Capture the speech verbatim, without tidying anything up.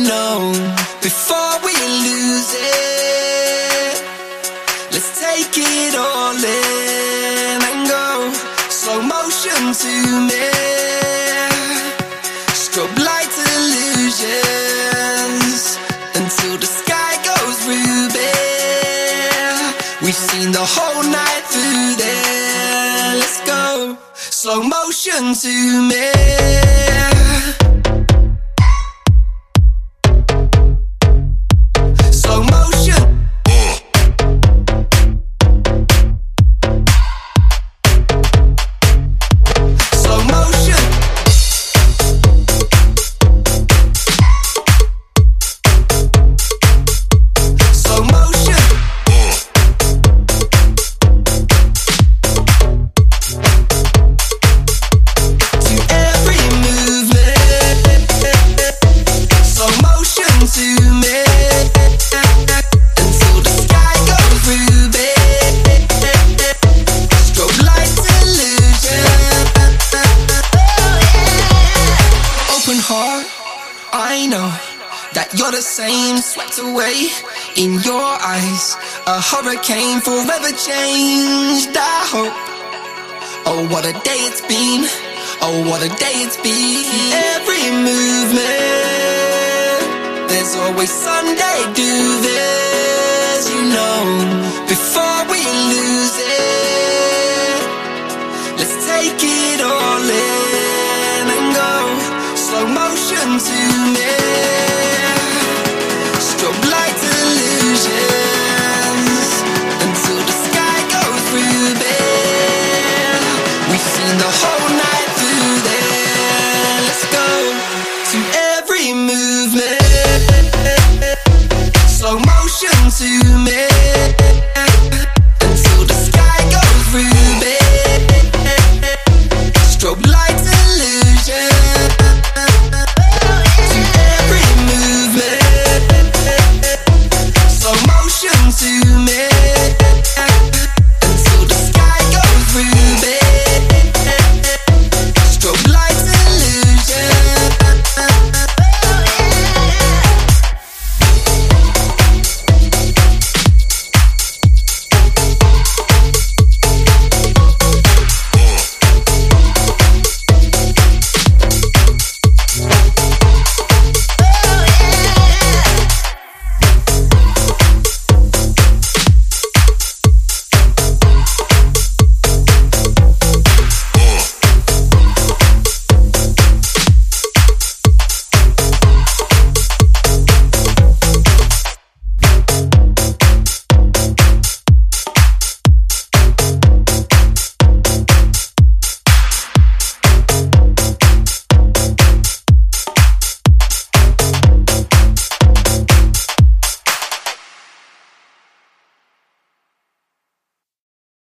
know, before we lose it, let's take it all in and go slow motion to me. Strobe light illusions until the sky goes ruby. We've seen the whole night through there. Let's go slow motion to me. Slow motion. Slow motion. Slow motion. To every movement. Slow motion to me. Until the sky goes ruby. Strobe light illusion. Open heart, I know that you're the same, swept away in your eyes. A hurricane forever changed, I hope. Oh, what a day it's been. Oh, what a day it's been. Every movement, there's always Sunday, do this, you know, before we lose it. Let's take it all in and go slow motion to me.